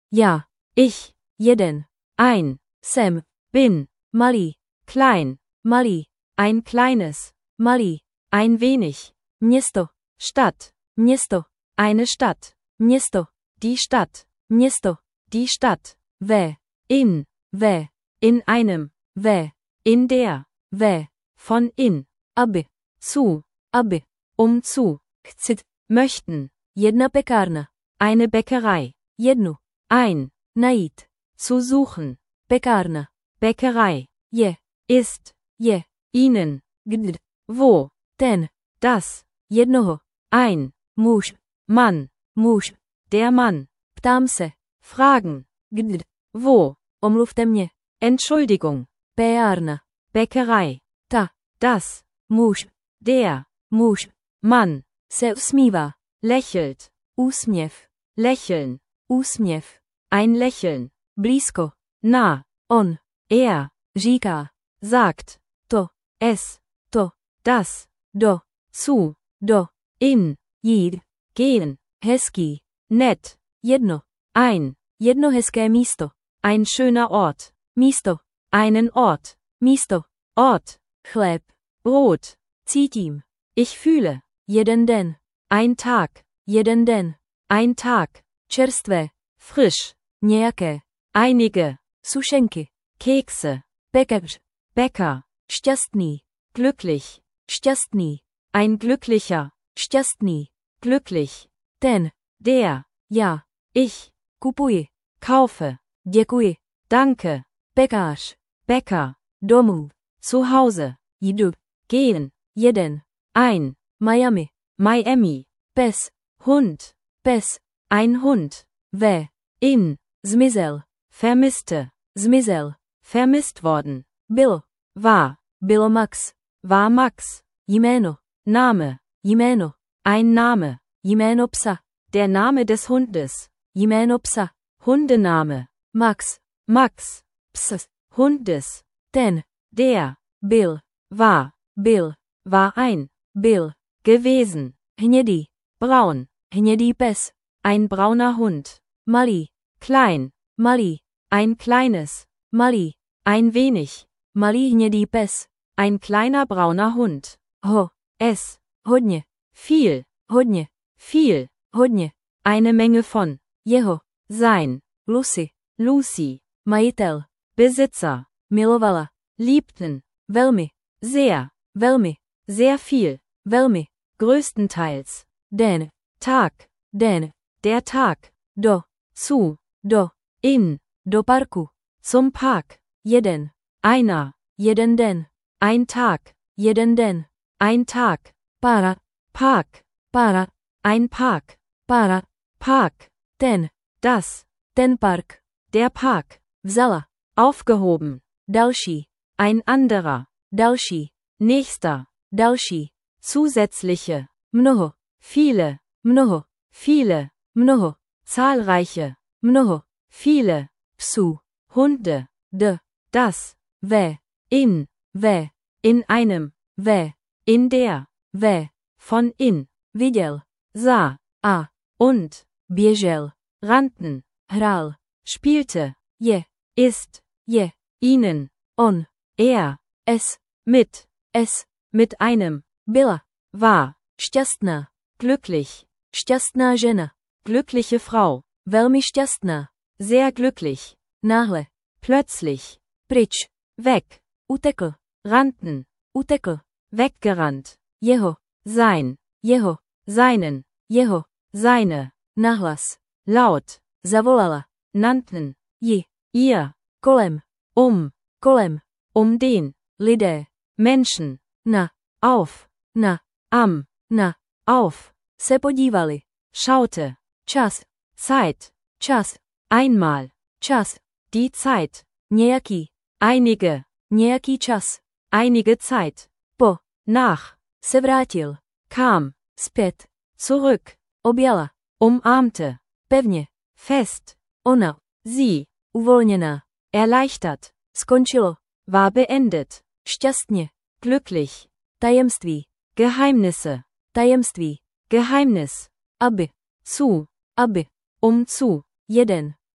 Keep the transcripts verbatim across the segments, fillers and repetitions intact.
Já. Ich. Jeden. Ein. Jsem. Bin. Malý. Klein. Malý. Ein kleines. Malý. Ein wenig. Město. Stadt. Město. Eine Stadt. Město. Die Stadt. Město. Die Stadt. Ve. In. Ve. In einem. Ve. In der. Ve. Von in. Aby. Zu. Aby. Um zu. Chcit. Möchten. Jedna pekárna. Eine Bäckerei. Jednu. Ein. Najít. Zu suchen. Pekárna. Bäckerei. Je. Ist. Je. Ihnen. Gd. Wo. Ten. Das. Jednoho. Ein. Muž. Mann. Muž. Der Mann. Ptám se. Fragen. Gd. Wo. Omluvte mě. Entschuldigung. Pekárna. Bäckerei. Ta. Das. Muž. Der. Muž. Mann. Se usmívá. Lächelt. Úsměv. Lächeln. Úsměv. Ein Lächeln. Blízko. Nah. On. Er. Říká. Sagt. To. Es. To. Das. Do. Zu. Do. In. Jít. Gehen. Hezký. Nett. Jedno. Ein. Jedno hezké místo. Ein schöner Ort. Místo. Einen Ort. Místo. Ort. Chléb. Brot. Cítím. Ich fühle. Jeden den. Ein Tag. Jeden den. Ein Tag. Čerstvé. Frisch. Nějaké. Einige. Sušenky. Kekse. Bäcker. Bäcker. Šťastný. Glücklich. Šťastný. Ein glücklicher. Šťastný. Glücklich. Ten. Der. Já. Ich. Kupuji. Kaufe. Děkuji. Danke. Pekař. Bäcker. Domů. Zu Hause. Jdu. Gehen. Jeden. Ein. Miami. Miami. Pes. Hund. Pes. Ein Hund. Ve. In. Zmizel. Vermisste. Zmizel. Vermisst worden. Bylo. War. Bylo Max. War Max. Jméno. Name. Jméno. Ein Name. Jméno psa. Der Name des Hundes. Jméno psa. Hundename. Max. Max. Ps. Hundes. Ten. Der. Byl. War. Byl. War ein. Byl. Gewesen. Hnědý. Braun. Hnědý pes. Ein brauner Hund. Malý. Klein. Malý. Ein kleines. Malý. Ein wenig. Malý hnědý pes. Ein kleiner brauner Hund. Ho. Es. Hodně. Viel. Hodně. Viel. Hodně. Eine Menge von. Jeho. Sein. Lucy. Lucy. Majitel. Besitzer. Milovala. Liebten. Velmi. Sehr. Velmi. Sehr viel. Velmi. Größtenteils. Den. Tag. Den. Der Tag. Do. Zu. Do. In. Do parku. Zum Park. Jeden. Einer. Jeden den. Ein Tag. Jeden den. Ein Tag. Para. Park. Para. Ein Park. Para. Park. Ten. Das. Ten Park. Der Park. Vzala. Aufgehoben. Další. Ein anderer. Další. Nächster. Další. Zusätzliche. Mnoho. Viele. Mnoho. Viele. Mnoho. Zahlreiche. Mnoho. Viele. Psu. Hunde. De. Das. Ve. In. Ve. In einem. Ve. In der. Ve. Von in. Viděl. Sah. A. Und. Běžel. Rannten. Hrál. Spielte. Je. Ist. Je. Ihnen. On. Er. Es. Mit. Es. Mit einem. Byla. War. Šťastná. Glücklich. Šťastná žena. Glückliche Frau. Velmi šťastná. Sehr glücklich. Náhle. Plötzlich. Pryč. Weg. Utekl. Rannten. Utekl. Weggerannt. Jeho. Sein. Jeho. Seinen. Jeho. Seine. Nahlas. Laut. Zavolala. Nannten. Ji. Ihr. Kolem. Um. Kolem. Um den. Lidé. Menschen. Na. Auf. Na. Am. Na. Auf. Se podívali. Schaute. Čas. Zeit. Čas. Einmal. Čas. Die Zeit. Nějaký. Einige. Nějaký čas. Einige Zeit. Po. Nach. Se vrátil. Kam. Zpět. Zurück. Objala. Umarmte. Pevně. Fest. Ona. Sie. Uvolněná. Erleichtert. Skončilo. War beendet. Šťastně. Glücklich. Tajemství. Geheimnisse. Tajemství. Geheimnis. Aby. Zu. Aby. Um zu. Jeden.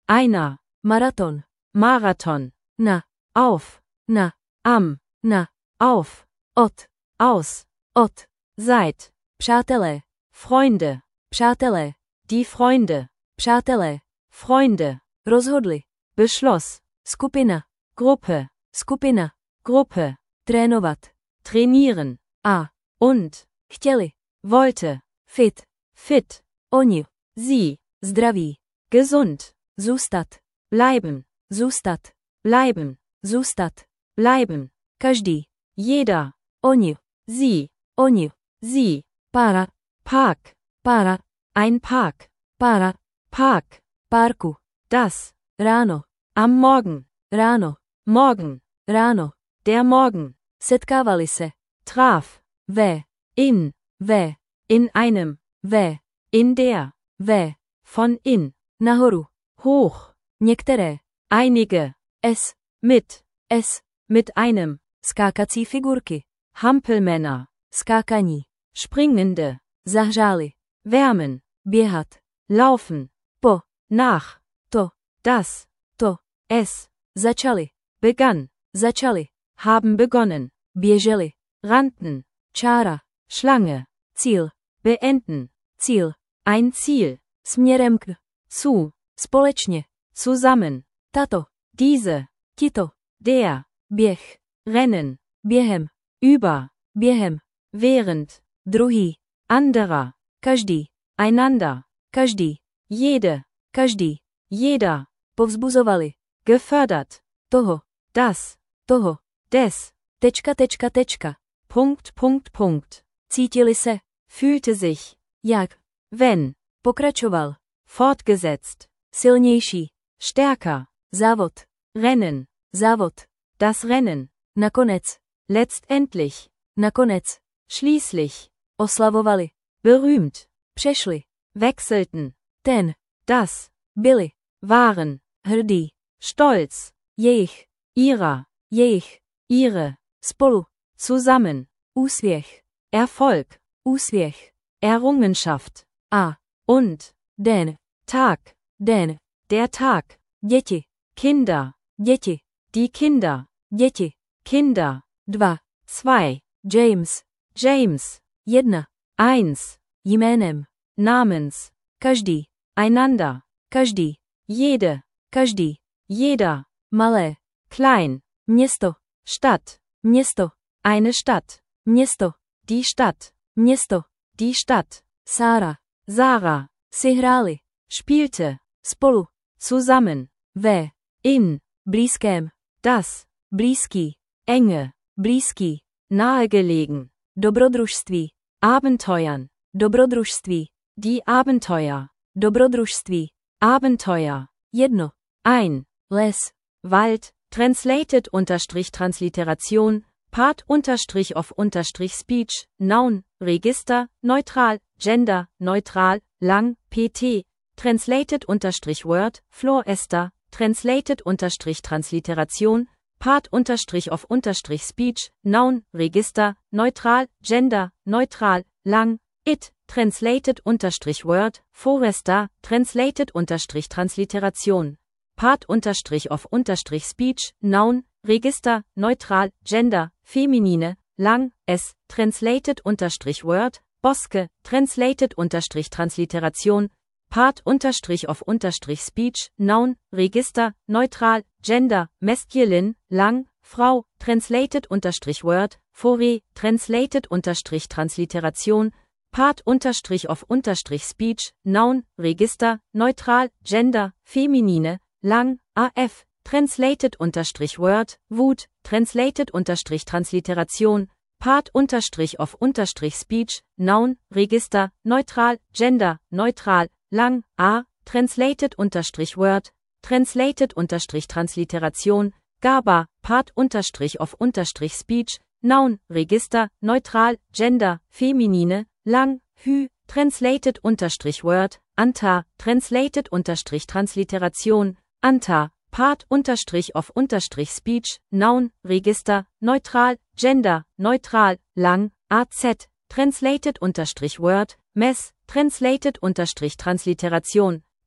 einer, Marathon, Marathon, na, auf, na, am, na, auf, od, aus, od, seit, přátelé, Freunde, přátelé, die Freunde, přátelé, Freunde, rozhodli, beschloss, skupina, Gruppe, skupina, Gruppe, trénovat, trainieren, a, und, chtěli, wollte, fit, fit, oni, sie, zdraví, gesund, zůstat, bleiben, zůstat, bleiben, zůstat, bleiben, každý, jeder, oni, sie, oni, sie, para, park, para, ein Park, para, park, parku, das, ráno, am Morgen, ráno, morgen, ráno, der Morgen, setkávali se, traf, ve, in, ve, in einem, ve, in der, ve, von in, nahoru, hoch, některé, einige, es, mit, es, mit einem, skákací figurky, Hampelmänner, skákaní, springende, zahřáli, wärmen, běhat, laufen, po, nach, to, das, to, es, začali, begann, začali, haben begonnen, běželi, rannten, čára, Schlange, Ziel, beenden, Ziel, ein Ziel, směrem k, zu, společně, zusammen, tato, diese, tito, der, běh, rennen, během, über, během, während, druhý, anderer, každý, einander, každý, jede, každý, jeder, povzbuzovali, gefördert, toho, das, toho, des, tečka, tečka, tečka, Punkt, Punkt, Punkt, cítili se, fühlte sich, jak, wenn, pokračoval, fortgesetzt, silnější, stärker, závod, rennen, závod, das Rennen, nakonec, letztendlich, nakonec, schließlich, oslavovali, berühmt, přešli, wechselten, ten, das, byli, waren, hrdí, stolz, jejich, ihrer, jejich, ihre, spolu, zusammen, Úspěch, Erfolg, Úspěch, Errungenschaft, a, und, den, Tag, den, der Tag, děti, Kinder, děti, die Kinder, děti, Kinder, dva, zwei, James, James, jedna, eins, jménem, namens, každý, einander, každý, jede, každý, jeder, malé, klein, město, Stadt, město, eine Stadt, město, die Stadt, město, die Stadt, Sarah, Sarah, si hráli, spielte, spolu, zusammen, ve, in, blízkém, das, blízký, enge, blízký, nahegelegen, dobrodružství, Abenteuern, dobrodružství, die Abenteuer, dobrodružství, Abenteuer, jedno, ein, les, Wald, translated unterstrich Transliteration, Part unterstrich of unterstrich Speech, Noun, Register, neutral, Gender, neutral, lang, pt, translated unterstrich Word, Florester, translated unterstrich Transliteration, Part unterstrich of unterstrich Speech, Noun, Register, neutral, Gender, neutral, lang, it, translated unterstrich Word, Forester, translated unterstrich Transliteration, Part unterstrich of unterstrich Speech, Noun, Register, neutral, Gender, feminine, lang, es, translated unterstrich Word, Boske, translated unterstrich Transliteration, Part unterstrich of unterstrich Speech, Noun, Register, neutral, Gender, masculine, lang, Frau, translated unterstrich Word, Fore, translated unterstrich Transliteration, Part unterstrich of unterstrich Speech, Noun, Register, neutral, Gender, feminine, lang, af, translated unterstrich Word, Wut, translated unterstrich Transliteration, Part unterstrich of unterstrich Speech, Noun, Register, neutral, Gender, neutral, lang, a, translated unterstrich Word, translated unterstrich Transliteration, Gaba, Part unterstrich of unterstrich Speech, Noun, Register, neutral, Gender, feminine, lang, hü, translated unterstrich Word, Anta, translated unterstrich Transliteration, Anta, Part unterstrich of unterstrich Speech, Noun, Register, neutral, Gender, neutral, lang, az, translated unterstrich Word, Mess, translated unterstrich Transliteration,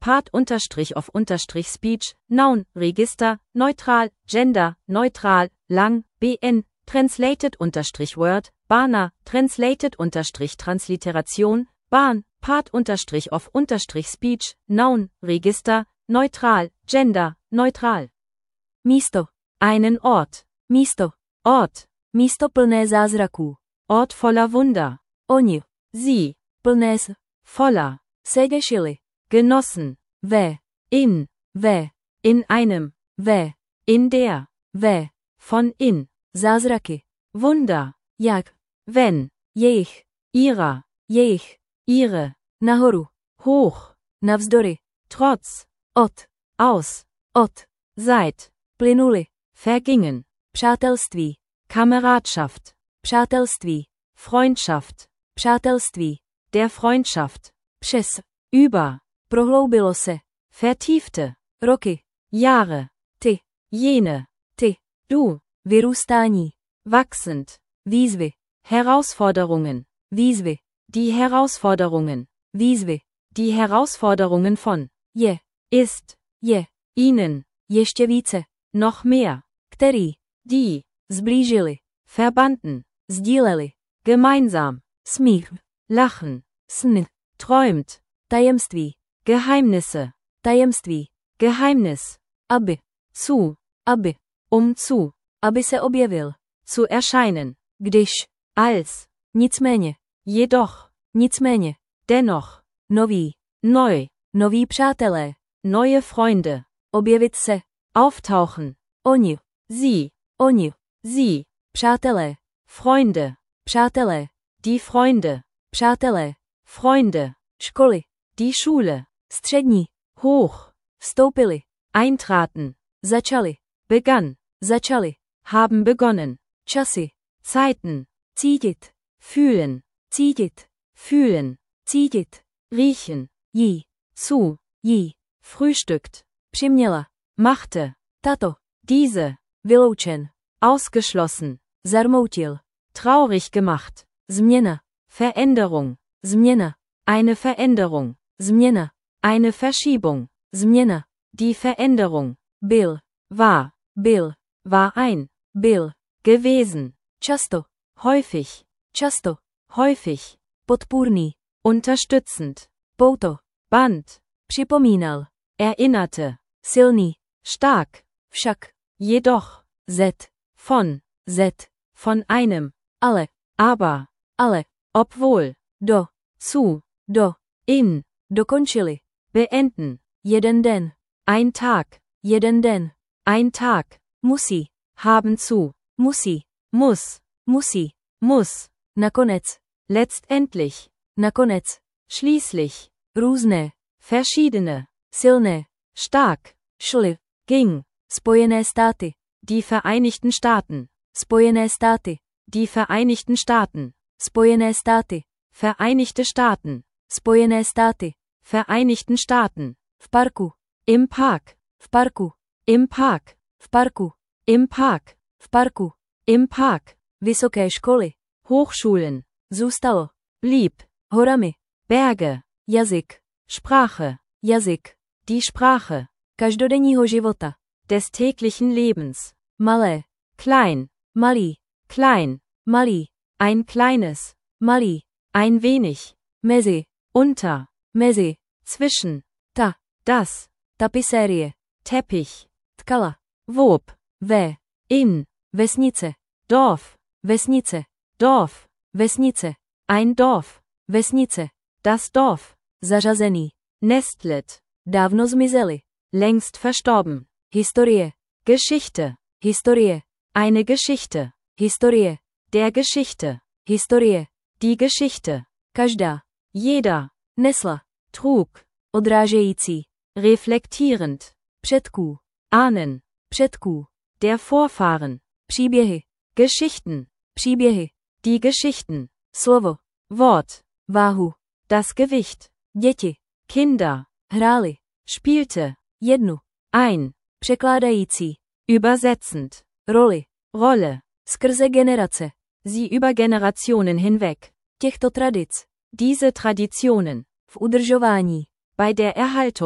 part unterstrich of unterstrich speech, noun, Register, neutral, gender, neutral, lang, bn, translated unterstrich word, bana, translated unterstrich Transliteration, Bahn, part unterstrich of unterstrich speech, noun, Register, neutral, gender, neutral. Místo, einen Ort, místo, Ort, místo plné zázraků, Ort voller Wunder, oni, sie, plné s, voller, se těšili, genossen, ve, in, ve, in einem, ve, in der, ve, von in, zázraky, Wunder, jak, wenn, jejich, ihrer, jejich, ihre, nahoru, hoch, navzdory, trotz, od, aus, od, seit, plynuli, vergingen, přátelství, Kameradschaft, přátelství, Freundschaft, přátelství, der Freundschaft, přes, über, prohloubilo se, vertiefte, roky, Jahre, ty, jene, ty, du, vyrůstání, wachsend, výzvy, Herausforderungen, výzvy, die Herausforderungen, výzvy, die Herausforderungen von, je, ist, je, ihnen, ještě více, noch mehr, který, die, zblížili, verbanden, sdíleli, gemeinsam, smích, lachen, sn, träumt, tajemství, Geheimnisse, tajemství, Geheimnis, aby, zu, aby, um zu, aby se objevil, zu erscheinen, když, als, nicméně, jedoch, nicméně, dennoch, nový, neu, noví přátelé, neue Freunde, objevit se, auftauchen, oni, sie, oni, sie, přátelé, Freunde, přátelé, die Freunde, přátelé, Freunde, školy, die Schule, střední, hoch, vstoupili, eintraten, začali, begann, začali, haben begonnen, časy, Zeiten, cítit, fühlen, cítit, fühlen, cítit, riechen, jí, zu, jí, frühstückt, přiměla, machte, tato, diese, vyloučen, ausgeschlossen, zarmoutil, traurig gemacht, změna, Veränderung, změna, eine Veränderung, změna, eine Verschiebung, změna, die Veränderung, byl, war, byl, war ein, byl, gewesen, často, häufig, často, häufig, podpůrný, unterstützend, pouto, band, připomínal, erinnerte, silný, stark, však, jedoch, z, von, z, von einem, ale, aber, ale, obwohl, do, zu, do, in, dokončili, beenden, jeden den, ein Tag, jeden den, ein Tag, musí, haben zu, musí, muss, musí, muss, nakonec, letztendlich, nakonec, schließlich, různé, verschiedene, silné, stark, šli, ging, Spojené státy, die Vereinigten Staaten, Spojené státy, die Vereinigten Staaten, Spojené státy, Vereinigte Staaten, Spojené státy, Vereinigten Staaten, v parku, im Park, v parku, im Park, v parku, im Park, v parku, im Park, vysoké školy, Hochschulen, zůstalo, blieb, horami, Berge, jazyk, Sprache, jazyk, die Sprache, každodenního života, des täglichen Lebens, malé, klein, malý, klein, malý, ein kleines, malý, ein wenig, mezi, unter, mezi, zwischen, ta, das, tapisérie, Teppich, tkala, wob, ve, in, vesnice, Dorf, vesnice, Dorf, vesnice, ein Dorf, vesnice, das Dorf, zařazený, nestlet, dávno zmizeli, längst verstorben, Historie, Geschichte, Historie, eine Geschichte, Historie, der Geschichte, Historie, die Geschichte, každá, jeder, nesla, trug, odrážející, reflektierend, předků, ahnen, předků, der Vorfahren, příběhy, Geschichten, příběhy, die Geschichten, slovo, Wort, váhu, das Gewicht, děti, Kinder, hráli, spielte, jednu, ein, překládající, übersetzend, roli, Rolle, skrze generace, sie über Generationen hinweg, těchto tradic, diese Traditionen, v udržování, bei der Erhaltung,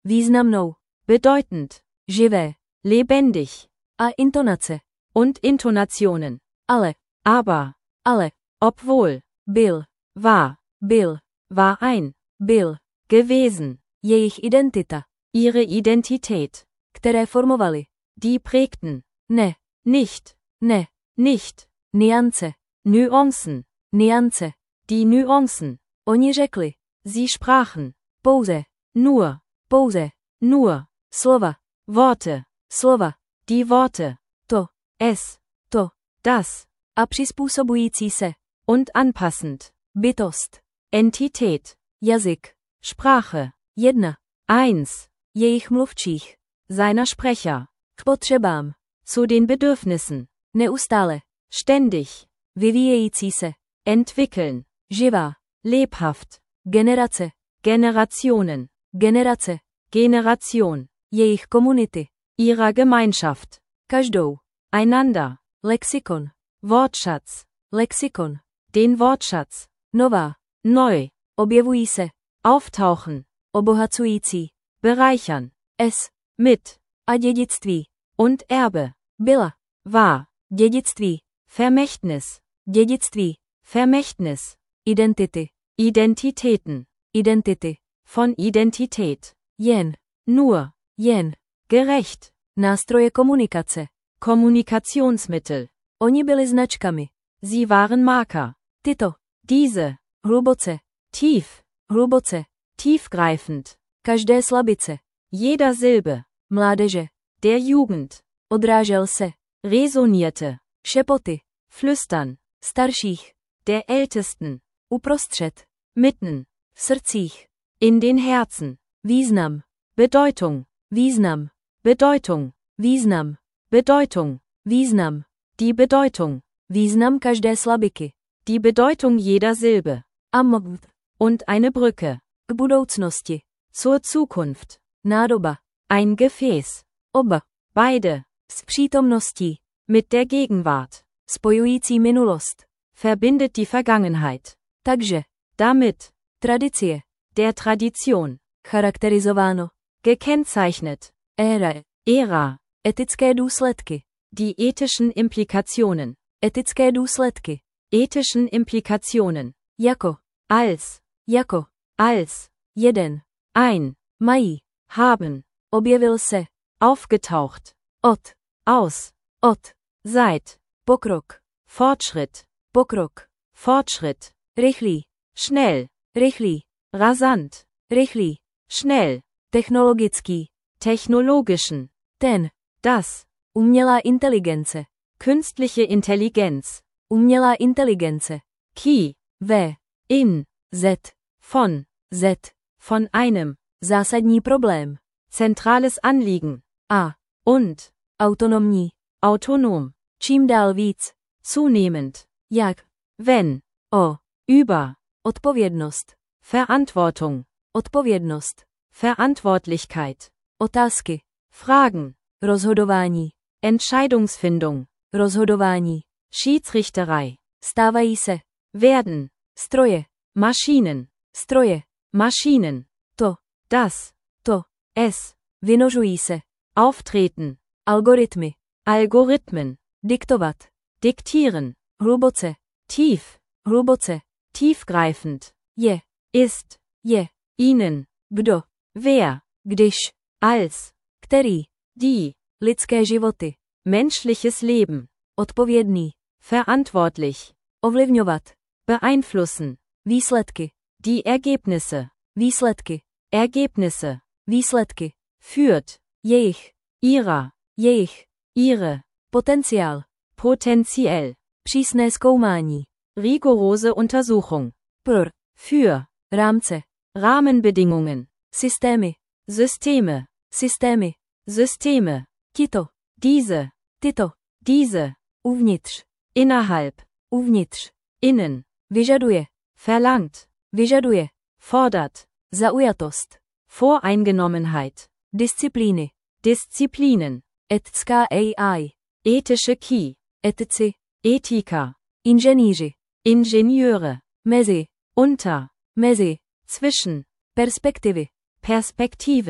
významnou, bedeutend, živé, lebendig a intonace, und Intonationen. ale, Aber, ale, obwohl, byl, war, byl, war ein, byl, gewesen, jejich identita, ihre Identität, které formovali, die prägten, ne, nicht, ne, nicht, niance, Nuancen, niance, die Nuancen, oni řekli, sie sprachen, pouze, nur, pouze, nur, slova, Worte, slova, die Worte, to, es, to, das, a přizpůsobující se, und anpassend, bytost, Entität, jazyk, Sprache, jedna, eins, jejich mluvčích, seiner Sprecher, k potřebám, zu den Bedürfnissen, neustále, ständig, vyvíjející se, entwickeln, živá, lebhaft, generace, Generationen, generace, Generation, jejich komunity, ihrer Gemeinschaft, každou, einander, lexikon, Wortschatz, lexikon, den Wortschatz, nová, neu, objevují se, auftauchen, obohacující, bereichern, s, mit, a dědictví, und Erbe, byla, war, dědictví, Vermächtnis, dědictví, Vermächtnis, identity, Identitäten, identity, von Identität, jen, nur, jen, gerecht, nástroje komunikace, Kommunikationsmittel, oni byli značkami, sie waren Marker, tyto, diese, hluboce, tief, hluboce, tiefgreifend, každé slabice, jeder Silbe, mládeže, der Jugend, odrážel se, resonierte, šepoty, flüstern, starších, der Ältesten, uprostřed, mitten, v srdcích, in den Herzen, význam, Bedeutung, význam, Bedeutung, význam, Bedeutung, význam, die Bedeutung, význam každé slabiky, die Bedeutung jeder Silbe, a mgt, und eine Brücke, k budoucnosti, zur Zukunft, nádoba, ein Gefäß, oba, beide, s přítomností, mit der Gegenwart, spojující minulost, verbindet die Vergangenheit, takže, damit, tradicie, der Tradition, charakterizováno, gekennzeichnet, éra, Ära, etické důsledky, die ethischen Implikationen, etické důsledky, ethischen Implikationen, jako, als, jako, als, jeden, ein, mají, haben, objevil se, aufgetaucht, od, aus, od, seit, pokrok, Fortschritt, pokrok, Fortschritt, rychlý, schnell, rychlý, rasant, rychlý, schnell, technologický, technologischen, ten, das, umělá inteligence, künstliche Intelligenz, umělá inteligence, Ki, v, in, z, von, z, von einem, zásadní problém, zentrales Anliegen, a, und, autonomní, autonom, čím dál víc, zunehmend, jak, wenn, o, über, odpovědnost, Verantwortung, odpovědnost, Verantwortlichkeit, otázky, Fragen, rozhodování, Entscheidungsfindung, rozhodování, Schiedsrichterei, stávají se, werden, stroje, Maschinen, stroje, Maschinen, to, das, to, es, vynožují se, auftreten, algoritmy, Algorithmen, diktovat, diktieren, hluboce, tief, hluboce, tiefgreifend, je, ist, je, ihnen, kdo, wer, když, als, který, die, lidské životy, menschliches Leben, odpovědný, verantwortlich, ovlivňovat, beeinflussen, výsledky, die Ergebnisse, výsledky, Ergebnisse, výsledky, führt, jejich, ihrer, jejich, ihre, potenciál, potenziell, přísné zkoumání, rigorose Untersuchung, pro, für, rámce, Rahmenbedingungen, systémy, Systeme, systémy, Systeme, tito, diese, tyto, diese, uvnitř, innerhalb, uvnitř, innen, vyžaduje, verlangt, vyžaduje, fordert, zaujatost, Voreingenommenheit, disciplíny, Disziplinen, etická A I, ethische Ki, etici, Ethiker, inženýři, Ingenieure, mezi, unter, mezi, zwischen, perspektivy, Perspektiven,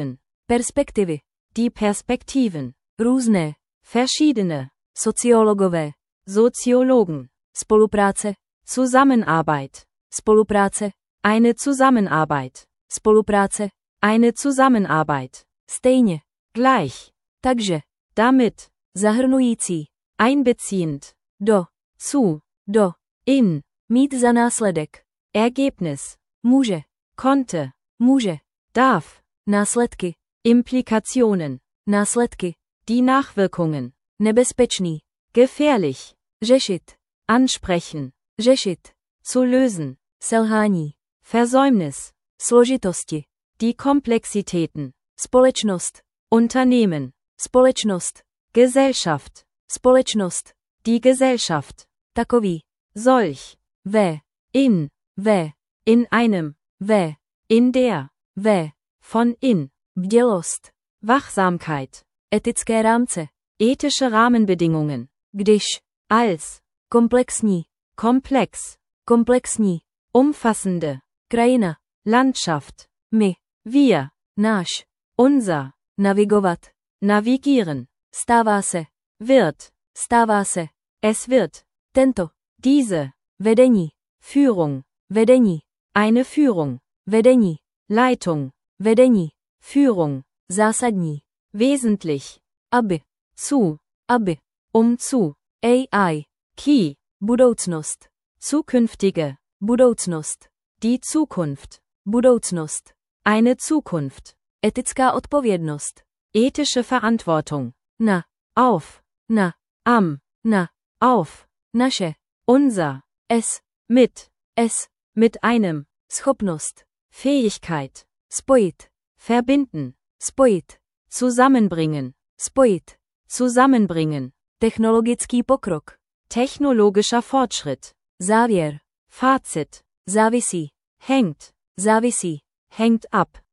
Perspektivy. Die Perspektiven. Různé. Verschiedene. Sociologové. Soziologen. Spolupráce. Zusammenarbeit. Spolupráce. Eine Zusammenarbeit. Spolupráce. Eine Zusammenarbeit. Stejně. Gleich. Takže. Damit. Zahrnující. Einbeziehend. Do. Zu. Do. In. Mít za následek. Ergebnis. Může. Konnte. Může. Darf. Následky. Implikationen. Následky. Die Nachwirkungen. Nebezpečný. Gefährlich. Řešit. Ansprechen. Řešit. Zu lösen. Selhání. Versäumnis. Složitosti. Die Komplexitäten. Společnost. Unternehmen. Společnost. Gesellschaft. Společnost. Die Gesellschaft. Takový. Solch. Ve. In. Ve. In einem. Ve. In der. Ve. Von in. Bdělost. Wachsamkeit. Etické rámce. Ethische Rahmenbedingungen. Když. Als. Komplexní. Komplex. Komplexní. Umfassende. Krajina. Landschaft. My. Wir. Náš. Unser. Navigovat. Navigieren. Stává se. Wird. Stává se. Es wird. Tento. Diese. Vedení. Führung. Vedení. Eine Führung. Vedení. Leitung. Vedení. Führung. Zásadní. Wesentlich. Aby. Zu. Aby. Um zu. A I. Key. Budoucnost. Zukünftige. Budoucnost. Die Zukunft. Budoucnost. Eine Zukunft. Etická odpovědnost. Ethische Verantwortung. Na. Auf. Na. Am. Na. Auf. Naše. Unser. Es. Mit. Es. Mit einem. Schopnost. Fähigkeit. Spojit. Verbinden. Spojit. Zusammenbringen. Spojit. Zusammenbringen. Technologický pokrok. Technologischer Fortschritt. Závěr. Fazit. Závisí. Hängt. Závisí. Hängt ab.